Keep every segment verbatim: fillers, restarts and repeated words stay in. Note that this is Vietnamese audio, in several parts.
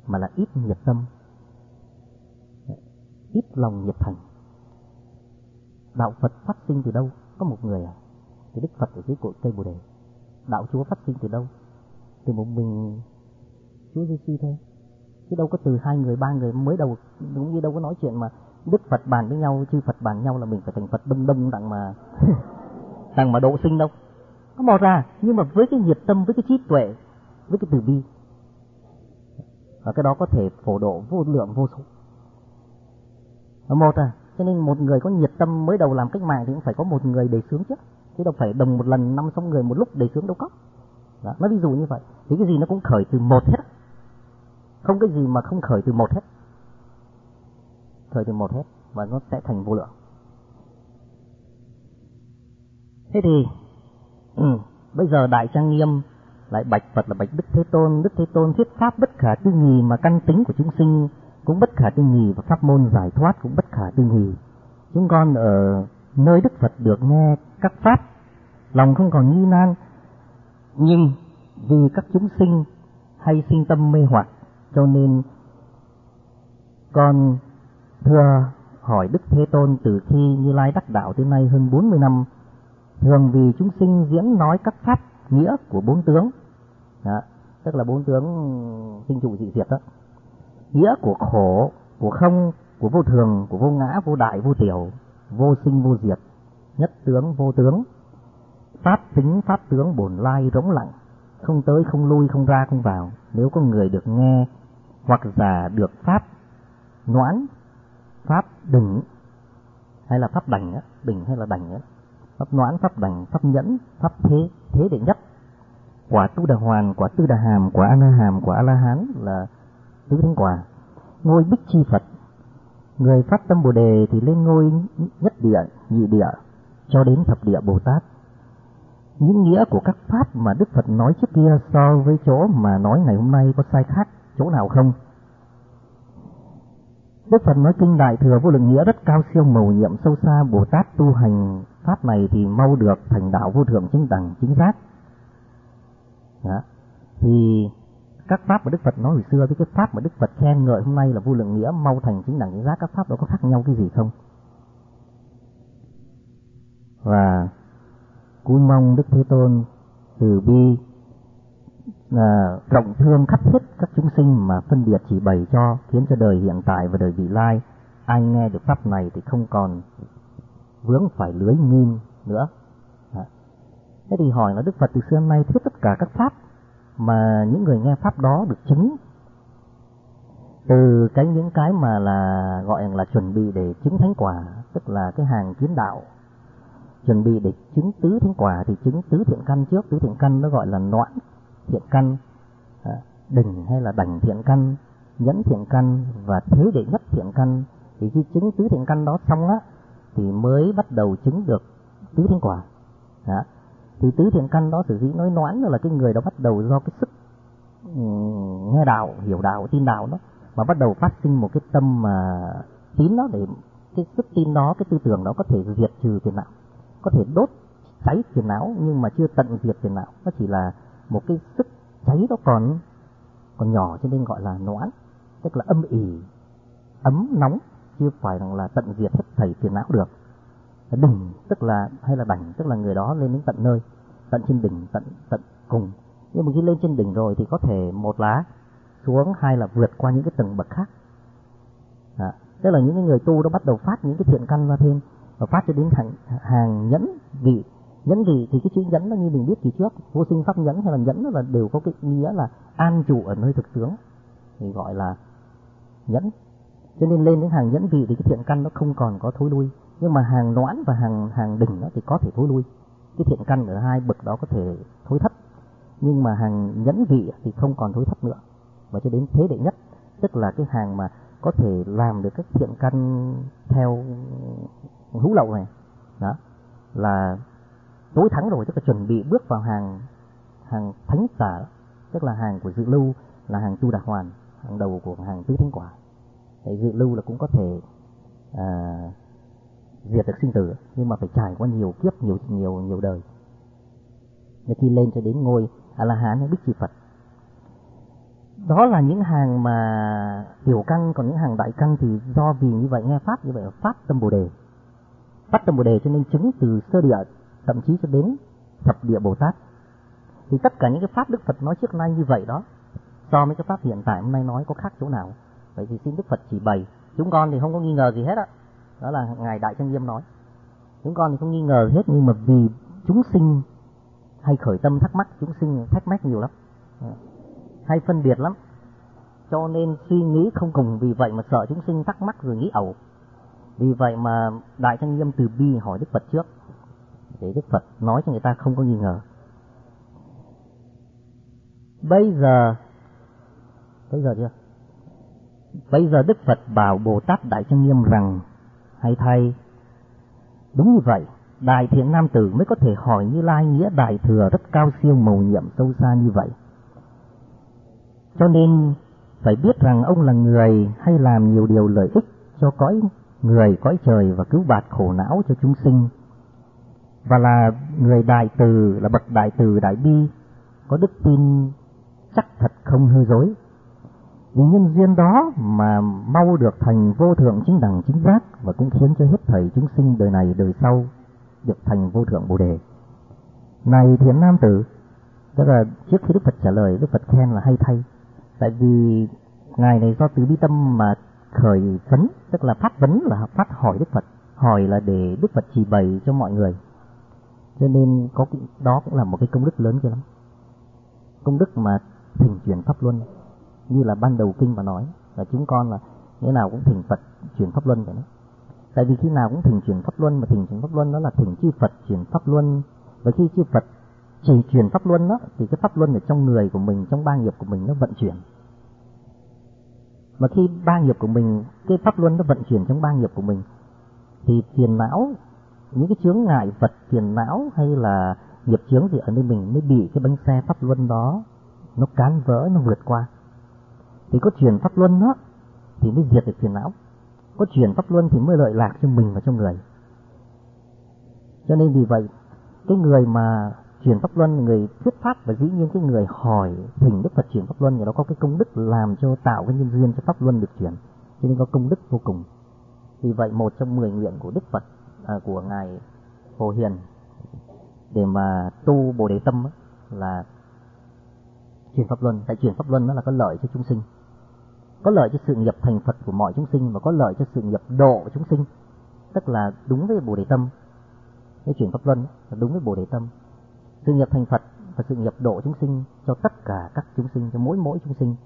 mà là ít nhiệt tâm, ít lòng nhiệt thành. Đạo Phật phát sinh từ đâu? Có một người à? Thì Đức Phật ở dưới cội cây Bồ Đề. Đạo Chúa phát sinh từ đâu? Từ một mình Chúa Giêsu thôi. Chứ đâu có từ hai người, ba người mới đầu, cũng như đâu có nói chuyện mà Đức Phật bàn với nhau, chư Phật bàn nhau là mình phải thành Phật đông đông đặng mà đặng mà độ sinh đâu. Có mò ra, nhưng mà với cái nhiệt tâm, với cái trí tuệ, với cái từ bi, và cái đó có thể phổ độ vô lượng vô số. Nó một à, cho nên một người có nhiệt tâm mới đầu làm cách mạng thì cũng phải có một người đề xướng trước, chứ đâu phải đồng một lần năm sáu người một lúc đề xướng đâu có. Đó, nói ví dụ như vậy, thì cái gì nó cũng khởi từ một hết, không cái gì mà không khởi từ một hết, khởi từ một hết và nó sẽ thành vô lượng. Thế thì ừ, bây giờ Đại Trang Nghiêm lại bạch Phật là bạch Đức Thế Tôn. Đức Thế Tôn thuyết pháp bất khả tư nghì mà căn tính của chúng sinh cũng bất khả tư nghì, và pháp môn giải thoát cũng bất khả tư nghì. Chúng con ở nơi Đức Phật được nghe các pháp, lòng không còn nghi nan, nhưng vì các chúng sinh hay sinh tâm mê hoặc, cho nên con thưa hỏi Đức Thế Tôn từ khi Như Lai đắc đạo tới nay hơn bốn mươi năm, thường vì chúng sinh diễn nói các pháp nghĩa của bốn tướng. Đó, tức là bốn tướng sinh trụ dị diệt đó. Nghĩa của khổ, của không, của vô thường, của vô ngã, vô đại, vô tiểu, vô sinh, vô diệt, nhất tướng, vô tướng, pháp tính, pháp tướng, bổn lai, rỗng lặng, không tới, không lui, không ra, không vào. Nếu có người được nghe hoặc giả được pháp noãn, pháp đỉnh, hay là pháp đảnh á, đỉnh hay là đảnh á, pháp noãn, pháp đảnh, pháp nhẫn, pháp thế, thế đệ nhất, quả tu đà hoàn, quả tư đà hàm, quả a la hàm, quả a la hán là tứ thánh quả, ngôi bích chi Phật. Người phát tâm Bồ Đề thì lên ngôi nhất địa, nhị địa, cho đến thập địa Bồ Tát. Những nghĩa của các pháp mà Đức Phật nói trước kia so với chỗ mà nói ngày hôm nay có sai khác chỗ nào không? Đức Phật nói kinh Đại Thừa Vô Lượng Nghĩa rất cao siêu mầu nhiệm sâu xa. Bồ Tát tu hành pháp này thì mau được thành đạo vô thượng chứng đẳng chính giác. Đó. Thì các pháp mà Đức Phật nói hồi xưa với cái pháp mà Đức Phật khen ngợi hôm nay là vô lượng nghĩa, mau thành chính đẳng chính giác, các pháp đó có khác nhau cái gì không? Và cúi mong Đức Thế Tôn từ bi à, rộng thương khắp hết các chúng sinh mà phân biệt chỉ bày cho, khiến cho đời hiện tại và đời vị lai ai nghe được pháp này thì không còn vướng phải lưới nghìn nữa. Đó. Thế thì hỏi là Đức Phật từ xưa nay thuyết tất cả các pháp mà những người nghe pháp đó được chứng, từ cái những cái mà là gọi là chuẩn bị để chứng thánh quả, tức là cái hàng kiến đạo, chuẩn bị để chứng tứ thánh quả thì chứng tứ thiện căn trước. Tứ thiện căn nó gọi là noãn thiện căn, đỉnh hay là đảnh thiện căn, nhẫn thiện căn và thế đệ nhất thiện căn. Thì khi chứng tứ thiện căn đó xong á thì mới bắt đầu chứng được tứ thánh quả. Đó. Thì tứ thiện căn đó sử dĩ nói noãn là cái người đó bắt đầu do cái sức um, nghe đạo, hiểu đạo, tin đạo đó mà bắt đầu phát sinh một cái tâm mà tín đó, để cái sức tin đó, cái tư tưởng đó có thể diệt trừ phiền não, có thể đốt cháy phiền não nhưng mà chưa tận diệt phiền não. Nó chỉ là một cái sức cháy đó còn còn nhỏ, cho nên gọi là noãn, tức là âm ỉ, ấm nóng, chưa phải rằng là tận diệt hết thảy phiền não được. Đỉnh tức là hay là đảnh tức là người đó lên đến tận nơi, tận trên đỉnh, tận tận cùng. Nhưng mà khi lên trên đỉnh rồi thì có thể một lá xuống, hai là vượt qua những cái tầng bậc khác. Đó. Tức là những cái người tu đó bắt đầu phát những cái thiện căn ra thêm, và phát cho đến hàng, hàng nhẫn vị. Nhẫn vị thì cái chữ nhẫn nó như mình biết kỳ trước, vô sinh pháp nhẫn hay là nhẫn là đều có cái nghĩa là an trụ ở nơi thực tướng, thì gọi là nhẫn. Cho nên lên đến hàng nhẫn vị thì cái thiện căn nó không còn có thối lui. Nhưng mà hàng noãn và hàng hàng đỉnh đó thì có thể thối lui. Cái thiện căn ở hai bậc đó có thể thối thất, nhưng mà hàng nhẫn vị thì không còn thối thất nữa. Và cho đến thế đệ nhất, tức là cái hàng mà có thể làm được các thiện căn theo hữu lậu này, đó là tối thắng rồi, tức là chuẩn bị bước vào hàng hàng thánh giả, tức là hàng của dự lưu, là hàng tu đà hoàn, hàng đầu của hàng tứ thánh quả. Thì dự lưu là cũng có thể à, diệt được sinh tử, nhưng mà phải trải qua nhiều kiếp, nhiều nhiều nhiều đời, để khi lên cho đến ngôi A La Hán hay Bích Chi Phật. Đó là những hàng mà tiểu căn, còn những hàng đại căn thì do vì như vậy nghe pháp như vậy là phát tâm Bồ Đề. Phát tâm Bồ Đề cho nên chứng từ sơ địa thậm chí cho đến thập địa Bồ Tát. Thì tất cả những cái pháp Đức Phật nói trước nay như vậy đó, so với cái pháp hiện tại hôm nay nói có khác chỗ nào? Vậy thì xin Đức Phật chỉ bày. Chúng con thì không có nghi ngờ gì hết á. Đó là Ngài Đại Trang Nghiêm nói. Chúng con thì không nghi ngờ hết, nhưng mà vì chúng sinh hay khởi tâm thắc mắc, chúng sinh thắc mắc nhiều lắm, hay phân biệt lắm, cho nên suy nghĩ không cùng, vì vậy mà sợ chúng sinh thắc mắc rồi nghĩ ẩu. Vì vậy mà Đại Trang Nghiêm từ bi hỏi Đức Phật trước, để Đức Phật nói cho người ta không có nghi ngờ. Bây giờ, bây giờ chưa? Bây giờ Đức Phật bảo Bồ Tát Đại Trang Nghiêm rằng, hay thay, đúng như vậy, Đại Thiện Nam Tử mới có thể hỏi Như Lai nghĩa Đại Thừa rất cao siêu mầu nhiệm sâu xa như vậy. Cho nên phải biết rằng ông là người hay làm nhiều điều lợi ích cho cõi người, cõi trời và cứu bạt khổ não cho chúng sinh, và là người đại từ, là bậc đại từ đại bi, có đức tin chắc thật không hư dối. Vì nhân duyên đó mà mau được thành vô thượng chính đẳng chính giác, và cũng khiến cho hết thảy chúng sinh đời này đời sau được thành vô thượng Bồ Đề. Này Thiện Nam Tử, tức là trước khi Đức Phật trả lời, Đức Phật khen là hay thay. Tại vì Ngài này do từ bi tâm mà khởi vấn, tức là phát vấn là phát hỏi Đức Phật, hỏi là để Đức Phật chỉ bày cho mọi người. Cho nên có đó cũng là một cái công đức lớn kia lắm. Công đức mà thỉnh chuyển pháp luân, như là ban đầu kinh mà nói là chúng con là nghĩa nào cũng thỉnh Phật chuyển pháp luân vậy đó. Tại vì khi nào cũng thỉnh chuyển pháp luân, mà thỉnh chuyển pháp luân đó là thỉnh chư Phật chuyển pháp luân. Và khi chư Phật chỉ chuyển pháp luân đó, thì cái pháp luân ở trong người của mình, trong ba nghiệp của mình nó vận chuyển. Mà khi ba nghiệp của mình, cái pháp luân nó vận chuyển trong ba nghiệp của mình, thì phiền não, những cái chướng ngại vật phiền não hay là nghiệp chướng gì ở nơi mình mới bị cái bánh xe pháp luân đó nó cán vỡ, nó vượt qua. Thì có chuyển pháp luân đó thì mới diệt được phiền não, có chuyển pháp luân thì mới lợi lạc cho mình và cho người. Cho nên vì vậy cái người mà chuyển pháp luân, người thuyết pháp, và dĩ nhiên cái người hỏi thỉnh Đức Phật chuyển pháp luân, người đó có cái công đức làm cho tạo cái nhân duyên cho pháp luân được chuyển, cho nên có công đức vô cùng. Vì vậy một trong mười nguyện của Đức Phật, à, của Ngài Phổ Hiền để mà tu Bồ Đề tâm là chuyển pháp luân. Tại chuyển pháp luân nó là có lợi cho chúng sinh, có lợi cho sự nghiệp thành Phật của mọi chúng sinh, và có lợi cho sự nghiệp độ chúng sinh, tức là đúng với Bồ Đề tâm. Cái chuyển pháp luân là đúng với Bồ Đề tâm, sự nghiệp thành Phật và sự nghiệp độ chúng sinh cho tất cả các chúng sinh, cho mỗi mỗi chúng sinh.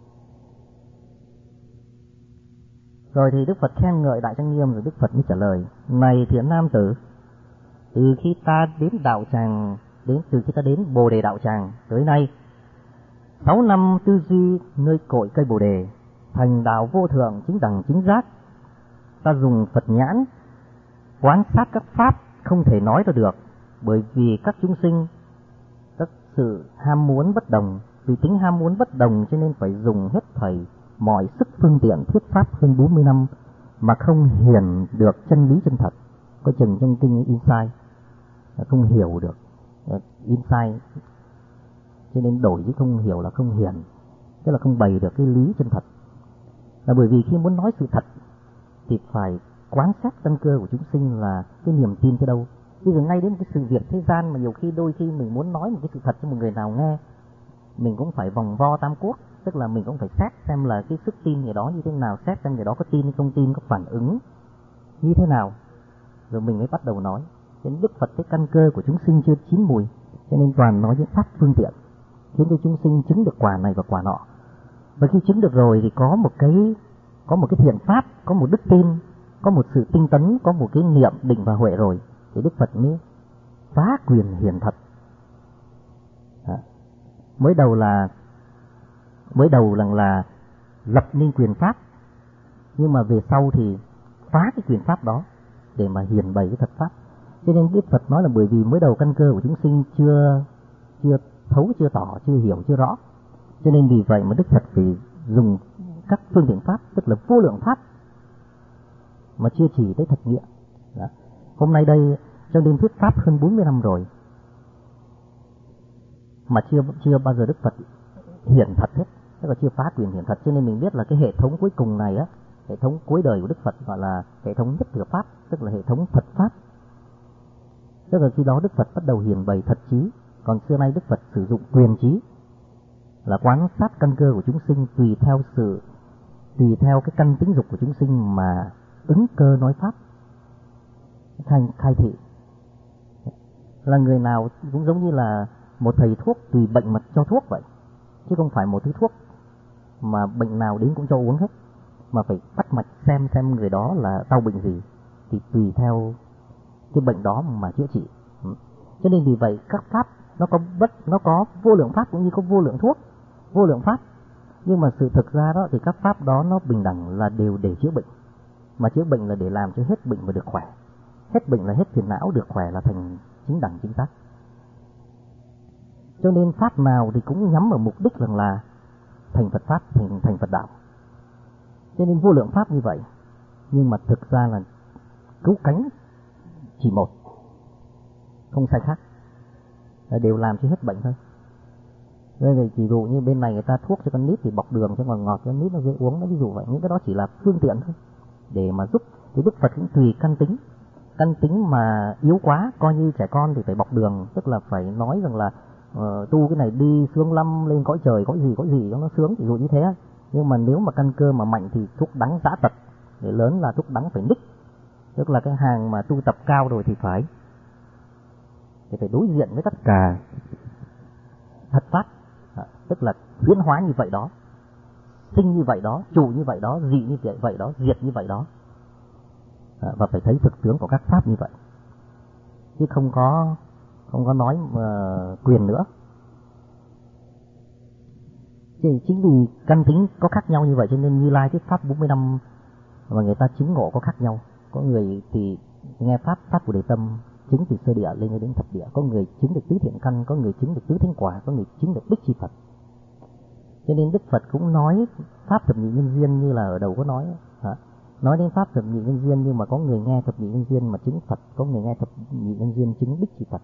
Rồi thì Đức Phật khen ngợi Đại Trang Nghiêm, rồi Đức Phật mới trả lời: Này Thiện Nam Tử, từ khi ta đến đạo tràng, đến từ khi ta đến Bồ Đề đạo tràng tới nay, sáu năm tư duy nơi cội cây Bồ Đề, thành đạo vô thượng chính đẳng chính giác, ta dùng Phật nhãn quan sát các pháp không thể nói ra được, bởi vì các chúng sinh các sự ham muốn bất đồng. Vì tính ham muốn bất đồng cho nên phải dùng hết thảy mọi sức phương tiện thuyết pháp hơn bốn mươi năm mà không hiển được chân lý chân thật. Có chừng trong kinh insight không hiểu được insight, cho nên đổi chứ không hiểu là không hiển, tức là không bày được cái lý chân thật. Là bởi vì khi muốn nói sự thật thì phải quán sát căn cơ của chúng sinh là cái niềm tin tới đâu. Bây giờ ngay đến một cái sự việc thế gian mà nhiều khi đôi khi mình muốn nói một cái sự thật cho một người nào nghe, mình cũng phải vòng vo tam quốc, tức là mình cũng phải xét xem là cái sức tin người đó như thế nào, xét xem người đó có tin hay không tin, có phản ứng như thế nào, rồi mình mới bắt đầu nói. Cho nên Đức Phật cái căn cơ của chúng sinh chưa chín mùi, cho nên toàn nói những pháp phương tiện khiến cho chúng sinh chứng được quả này và quả nọ. Và khi chứng được rồi thì có một cái có một cái thiện pháp, có một đức tin, có một sự tinh tấn, có một cái niệm định và huệ rồi, thì Đức Phật mới phá quyền hiển thật. À, mới đầu là mới đầu là, là lập nên quyền pháp, nhưng mà về sau thì phá cái quyền pháp đó để mà hiển bày cái thật pháp. Cho nên Đức Phật nói là bởi vì mới đầu căn cơ của chúng sinh chưa chưa thấu, chưa tỏ, chưa hiểu, chưa rõ, cho nên vì vậy mà Đức Phật phải dùng các phương tiện pháp, tức là vô lượng pháp mà chưa chỉ tới thật nghĩa. Đó. Hôm nay đây trong đêm thuyết pháp hơn bốn mươi năm rồi mà chưa chưa bao giờ Đức Phật hiển thật hết, tức là chưa phá quyền hiển thật. Cho nên mình biết là cái hệ thống cuối cùng này á, hệ thống cuối đời của Đức Phật gọi là hệ thống nhất thừa pháp, tức là hệ thống thật pháp. Tức là khi đó Đức Phật bắt đầu hiển bày thật trí, còn xưa nay Đức Phật sử dụng quyền trí, là quan sát căn cơ của chúng sinh tùy theo sự tùy theo cái căn tính dục của chúng sinh mà ứng cơ nói pháp, khai, khai thị. Là người nào cũng giống như là một thầy thuốc tùy bệnh mà cho thuốc vậy, chứ không phải một thứ thuốc mà bệnh nào đến cũng cho uống hết, mà phải bắt mạch xem xem người đó là đau bệnh gì thì tùy theo cái bệnh đó mà chữa trị. Cho nên vì vậy các pháp nó có bất nó có vô lượng pháp cũng như có vô lượng thuốc, vô lượng pháp. Nhưng mà sự thực ra đó thì các pháp đó nó bình đẳng là đều để chữa bệnh, mà chữa bệnh là để làm cho hết bệnh và được khỏe. Hết bệnh là hết phiền não, được khỏe là thành chính đẳng chính xác. Cho nên pháp nào thì cũng nhắm vào mục đích rằng là thành Phật pháp, thành thành Phật đạo. Cho nên vô lượng pháp như vậy, nhưng mà thực ra là cứu cánh chỉ một, không sai khác, là đều làm cho hết bệnh thôi. Nên thì ví dụ như bên này người ta thuốc cho con nít thì bọc đường cho ngọt ngọt cho con nít nó dễ uống, nó ví dụ vậy. Những cái đó chỉ là phương tiện thôi để mà giúp. Thì Đức Phật cũng tùy căn tính, căn tính mà yếu quá, coi như trẻ con thì phải bọc đường, tức là phải nói rằng là uh, tu cái này đi sướng lắm, lên cõi trời cõi gì cõi gì cho nó sướng, ví dụ như thế. Nhưng mà nếu mà căn cơ mà mạnh thì thuốc đắng dã tật, để lớn là thuốc đắng phải ních, tức là cái hàng mà tu tập cao rồi thì phải thì phải đối diện với tất cả thật pháp, à, tức là biến hóa như vậy đó, sinh như vậy đó, trụ như vậy đó, dị như vậy đó, diệt như vậy đó, à, và phải thấy thực tướng của các pháp như vậy, chứ không có không có nói uh, quyền nữa. Thì chính vì căn tính có khác nhau như vậy cho nên Như Lai thuyết pháp bốn mươi năm mà người ta chứng ngộ có khác nhau. Có người thì nghe pháp pháp của Đề Tâm chứng từ sơ địa lên đến thập địa, có người chứng được tứ thiện căn, có người chứng được tứ thánh quả, có người chứng được bích chi Phật. Cho nên Đức Phật cũng nói pháp thập nhị nhân duyên như là ở đầu có nói, hả? Nói đến pháp thập nhị nhân duyên nhưng mà có người nghe thập nhị nhân duyên mà chứng Phật, có người nghe thập nhị nhân duyên chứng bích chi Phật.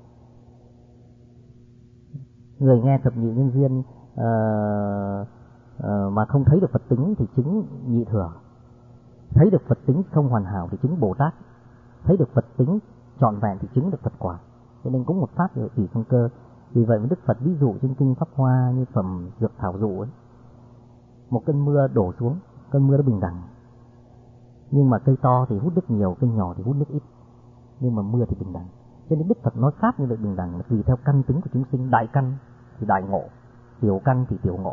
Người nghe thập nhị nhân duyên uh, uh, mà không thấy được Phật tính thì chứng nhị thừa, thấy được Phật tính không hoàn hảo thì chứng Bồ Tát, thấy được Phật tính trọn vẹn thì chứng được Phật quả. Cho nên cũng một pháp là tùy căn cơ. Vì vậy mà Đức Phật ví dụ trên kinh Pháp Hoa như phẩm dược thảo dụ ấy, một cơn mưa đổ xuống, cơn mưa nó bình đẳng, nhưng mà cây to thì hút nước nhiều, cây nhỏ thì hút nước ít, nhưng mà mưa thì bình đẳng. Cho nên Đức Phật nói pháp như vậy bình đẳng là tùy theo căn tính của chúng sinh. Đại căn thì đại ngộ, tiểu căn thì tiểu ngộ,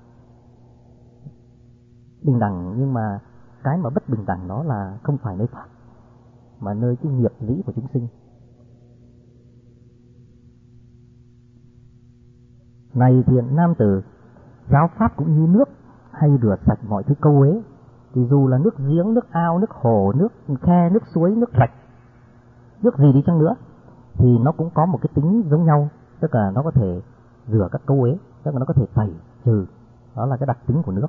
bình đẳng. Nhưng mà cái mà bất bình đẳng đó là không phải nơi pháp, mà nơi cái nghiệp dĩ của chúng sinh. Này thiện nam tử, giáo pháp cũng như nước, hay rửa sạch mọi thứ câu uế. Thì dù là nước giếng, nước ao, nước hồ, nước khe, nước suối, nước rạch, nước gì đi chăng nữa, thì nó cũng có một cái tính giống nhau, tức là nó có thể rửa các câu uế, tức là nó có thể tẩy trừ, đó là cái đặc tính của nước.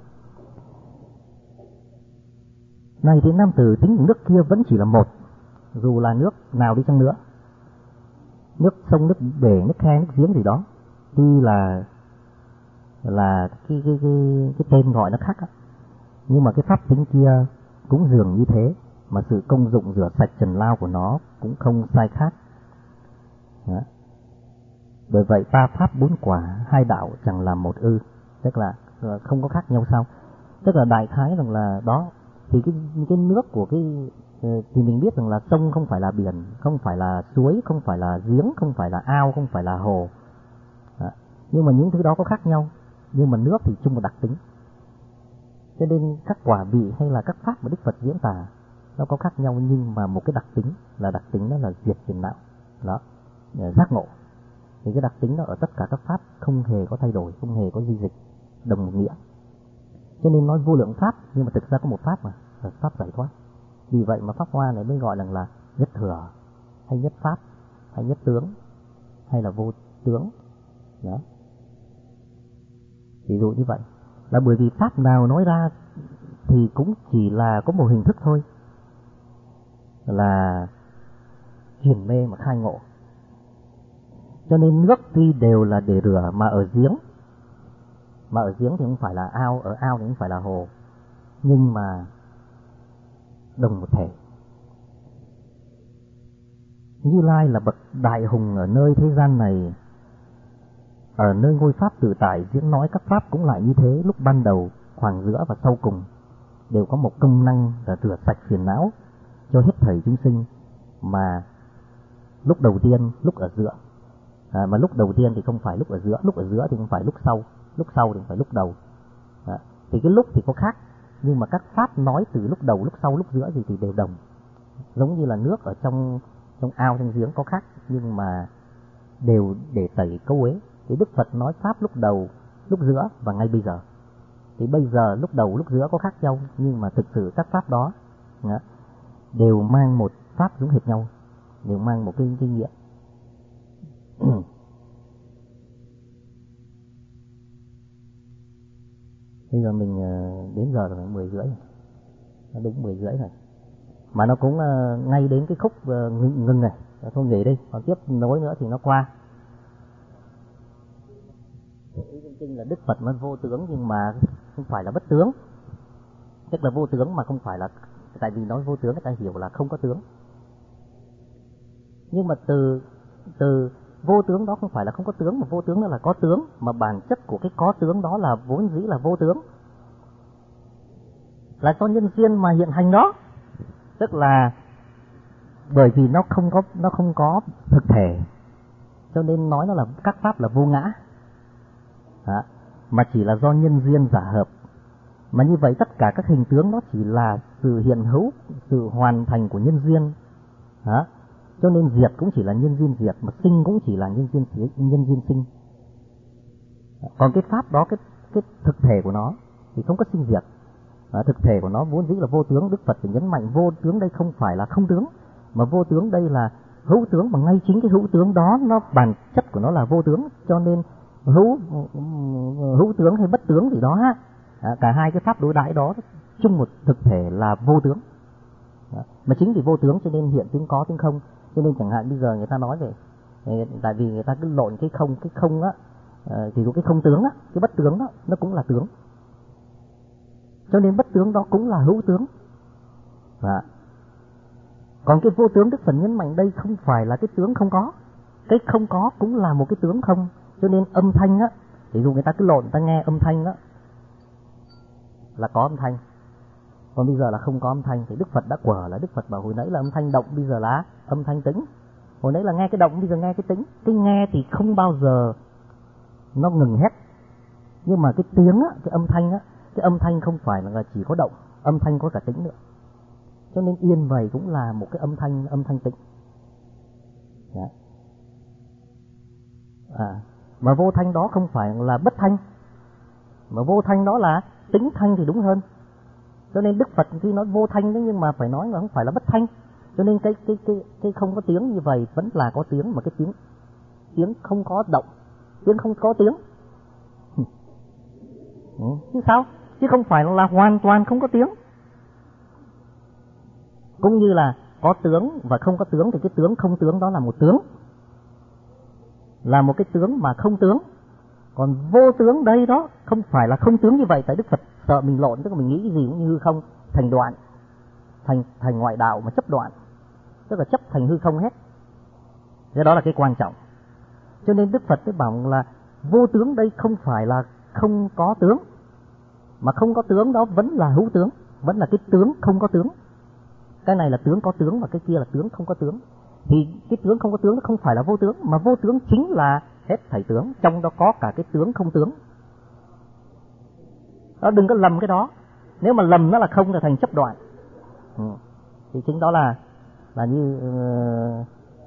Này thiện nam tử, tính của nước kia vẫn chỉ là một, dù là nước nào đi chăng nữa, nước sông, nước bể, nước khe, nước giếng gì đó, tuy là là cái cái cái cái tên gọi nó khác á, nhưng mà cái pháp tính kia cũng dường như thế, mà sự công dụng rửa sạch trần lao của nó cũng không sai khác. Đó. Bởi vậy ba pháp bốn quả, hai đạo chẳng làm một ư, tức là không có khác nhau sao? Tức là đại khái rằng là đó, thì cái cái nước của cái thì mình biết rằng là sông không phải là biển, không phải là suối, không phải là giếng, không phải là ao, không phải là hồ. Đó. Nhưng mà những thứ đó có khác nhau, nhưng mà nước thì chung một đặc tính. Cho nên các quả vị hay là các pháp mà Đức Phật diễn tả nó có khác nhau, nhưng mà một cái đặc tính là đặc tính đó là diệt phiền não, đó, giác ngộ. Thì cái đặc tính đó ở tất cả các pháp không hề có thay đổi, không hề có di dịch, đồng một nghĩa. Cho nên nói vô lượng pháp, nhưng mà thực ra có một pháp mà, là pháp giải thoát. Vì vậy mà Pháp Hoa này mới gọi là, là nhất thừa, hay nhất pháp, hay nhất tướng, hay là vô tướng. Đó. Ví dụ như vậy, là bởi vì pháp nào nói ra thì cũng chỉ là có một hình thức thôi, là chuyển mê mà khai ngộ. Cho nên nước tuy đều là để rửa, mà ở giếng mà ở giếng thì không phải là ao, ở ao thì không phải là hồ, nhưng mà đồng một thể. Như Lai là bậc đại hùng ở nơi thế gian này, ở nơi ngôi pháp tự tại diễn nói các pháp cũng lại như thế. Lúc ban đầu, khoảng giữa và sau cùng đều có một công năng là rửa sạch phiền não cho hết thảy chúng sinh. Mà lúc đầu tiên, lúc ở giữa, à, mà lúc đầu tiên thì không phải lúc ở giữa, lúc ở giữa thì không phải lúc sau, lúc sau thì không phải lúc đầu. À, thì cái lúc thì có khác, nhưng mà các pháp nói từ lúc đầu, lúc sau, lúc giữa gì thì đều đồng. Giống như là nước ở trong trong ao, trong giếng có khác, nhưng mà đều để tẩy câu uế. Thì Đức Phật nói pháp lúc đầu, lúc giữa và ngay bây giờ. Thì bây giờ lúc đầu, lúc giữa có khác nhau, nhưng mà thực sự các pháp đó đều mang một pháp giống hệt nhau, đều mang một cái, cái nghĩa. Bây giờ mình đến giờ rồi, mười rưỡi, nó đúng mười rưỡi rồi. Mà nó cũng ngay đến cái khúc ngừng, ngừng này, thôi nghỉ đi, còn tiếp nối nữa thì nó qua. Ý trong kinh là Đức Phật nó vô tướng nhưng mà không phải là bất tướng. Tức là vô tướng mà không phải là, tại vì nói vô tướng người ta hiểu là không có tướng. Nhưng mà từ từ vô tướng đó không phải là không có tướng, mà vô tướng đó là có tướng, mà bản chất của cái có tướng đó là vốn dĩ là vô tướng, là do nhân duyên mà hiện hành đó. Tức là bởi vì nó không có nó không có thực thể, cho nên nói nó là các pháp là vô ngã. Đó, mà chỉ là do nhân duyên giả hợp. Mà như vậy tất cả các hình tướng nó chỉ là sự hiện hữu, sự hoàn thành của nhân duyên. Đó, cho nên diệt cũng chỉ là nhân duyên diệt, mà sinh cũng chỉ là nhân duyên nhân duyên sinh. Còn cái pháp đó, cái cái thực thể của nó thì không có sinh diệt. Đó, thực thể của nó vốn dĩ là vô tướng. Đức Phật phải nhấn mạnh vô tướng đây không phải là không tướng, mà vô tướng đây là hữu tướng, mà ngay chính cái hữu tướng đó nó bản chất của nó là vô tướng. Cho nên hữu hữu tướng hay bất tướng gì đó, à, cả hai cái pháp đối đãi đó chung một thực thể là vô tướng. Đó, mà chính vì vô tướng cho nên hiện tướng có tướng không. Cho nên chẳng hạn bây giờ người ta nói về, tại vì người ta cứ lộn cái không, cái không á, thì có cái không tướng á, cái bất tướng đó nó cũng là tướng. Cho nên bất tướng đó cũng là hữu tướng. Đó. Còn cái vô tướng Đức Phật nhấn mạnh đây không phải là cái tướng không có, cái không có cũng là một cái tướng không. Cho nên âm thanh á, ví dụ người ta cứ lộn, người ta nghe âm thanh đó là có âm thanh, còn bây giờ là không có âm thanh. Thì Đức Phật đã quở là Đức Phật bảo hồi nãy là âm thanh động, bây giờ là âm thanh tĩnh. Hồi nãy là nghe cái động, bây giờ nghe cái tĩnh. Cái nghe thì không bao giờ nó ngừng hét, nhưng mà cái tiếng á, cái âm thanh á, cái âm thanh không phải là chỉ có động, âm thanh có cả tĩnh nữa. Cho nên yên vậy cũng là một cái âm thanh, âm thanh tĩnh. Đấy. À, mà vô thanh đó không phải là bất thanh, mà vô thanh đó là tính thanh thì đúng hơn. Cho nên Đức Phật khi nói vô thanh đấy, nhưng mà phải nói là không phải là bất thanh. Cho nên cái cái cái cái không có tiếng như vậy vẫn là có tiếng, mà cái tiếng tiếng không có động, tiếng không có tiếng. Ừ, chứ sao? Chứ không phải là hoàn toàn không có tiếng. Cũng như là có tướng và không có tướng, thì cái tướng không tướng đó là một tướng, là một cái tướng mà không tướng. Còn vô tướng đây đó không phải là không tướng như vậy. Tại Đức Phật sợ mình lộn, tức là mình nghĩ cái gì cũng như hư không, thành đoạn, thành thành ngoại đạo mà chấp đoạn, tức là chấp thành hư không hết. Thế đó là cái quan trọng. Cho nên Đức Phật mới bảo là vô tướng đây không phải là không có tướng, mà không có tướng đó vẫn là hữu tướng, vẫn là cái tướng không có tướng. Cái này là tướng có tướng, và cái kia là tướng không có tướng. Thì cái tướng không có tướng nó không phải là vô tướng, mà vô tướng chính là hết thảy tướng, trong đó có cả cái tướng không tướng. Đó, đừng có lầm cái đó. Nếu mà lầm nó là không là thành chấp đoạn. Ừ. Thì chính đó là là như uh...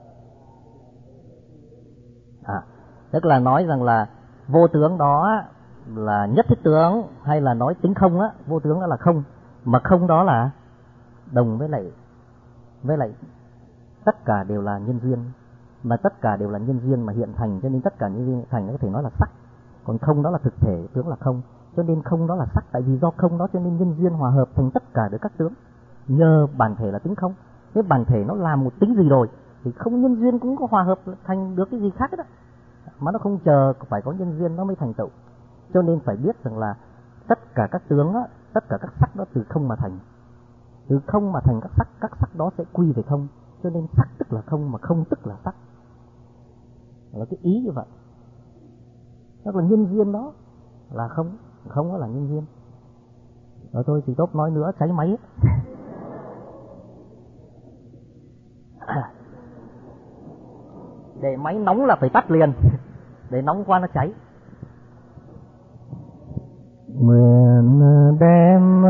à, tức là nói rằng là vô tướng đó là nhất thiết tướng, hay là nói tính không á, vô tướng đó là không, mà không đó là đồng với lại với lại tất cả đều là nhân duyên, mà tất cả đều là nhân duyên mà hiện thành, cho nên tất cả nhân duyên hiện thành nó có thể nói là sắc. Còn không đó là thực thể, tướng là không, cho nên không đó là sắc. Tại vì do không đó cho nên nhân duyên hòa hợp thành tất cả được các tướng, nhờ bản thể là tính không. Nếu bản thể nó làm một tính gì rồi thì không nhân duyên cũng có hòa hợp thành được cái gì khác đó, mà nó không chờ phải có nhân duyên nó mới thành tựu. Cho nên phải biết rằng là tất cả các tướng, á, tất cả các sắc đó từ không mà thành. Từ không mà thành các sắc, các sắc đó sẽ quy về không. Cho nên sắc tức là không, mà không tức là sắc. Đó là cái ý như vậy. Đó là nhân duyên đó là không, không đó là nhân duyên. Rồi thôi thì tốt nói nữa cháy máy. Để máy nóng là phải tắt liền, để nóng qua nó cháy. Nguyện đem